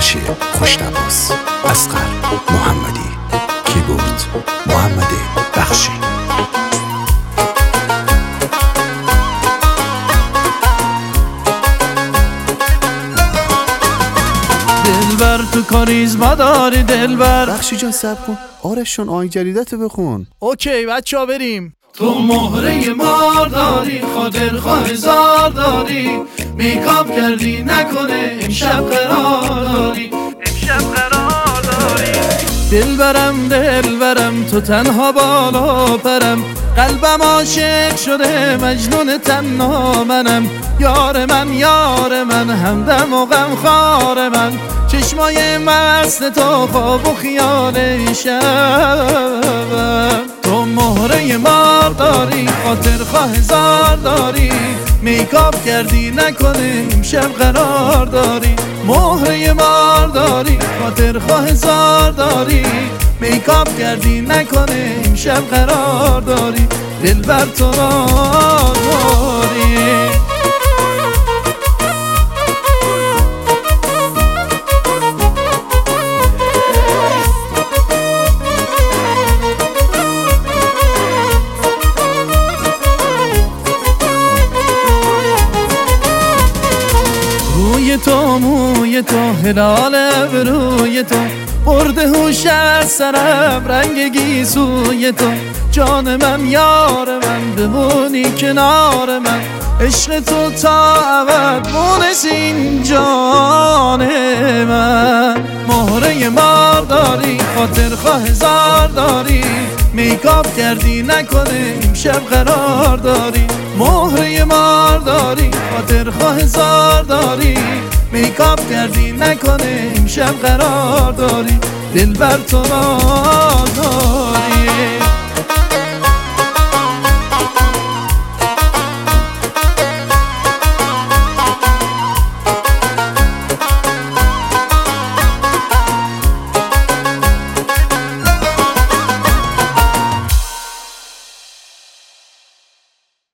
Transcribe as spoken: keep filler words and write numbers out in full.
نقاشی خوش‌نواس اصغر محمدی، کیبورد محمد بخشی. دلبر تو کاریزما داری دلبر. بخشی جان صبر کن، آرشون آهنگ جدیدتو بخون. اوکی بچه ها بریم. تو مهره مار داری، خاطر خواه هزار داری، میکاپ کردی نکنه امشب قرار داری، امشب قرار داری. دلبرم دلبرم تو تنها بالا پرم، قلبم عاشق شده مجنون تنها منم. یار من یار من همدم و غمخوار من، چشمای مست تو خواب و خیال شبم. تو مهره مار داری، خاطر خواه هزار داری، میکاپ کردی نکنه امشب قرار داری. مهره مار داری، خاطر خواه هزار داری، میکاپ کردی نکنه امشب قرار داری. دلبر تو را داری. روی تو موی تو هلال ابروی تو، برده هوش از سرم رنگ گیسوی تو. جان من یار من بمونی کنار من، عشق تو تا ابد مونس این جان من. مهره مار داری، خاطر خواه هزار داری، میکاپ کردی نکنه امشب قرار داری. مهره مار داری، خاطر خواه هزار داری، میکاپ کردی نکنه امشب قرار داری. دلبر تو را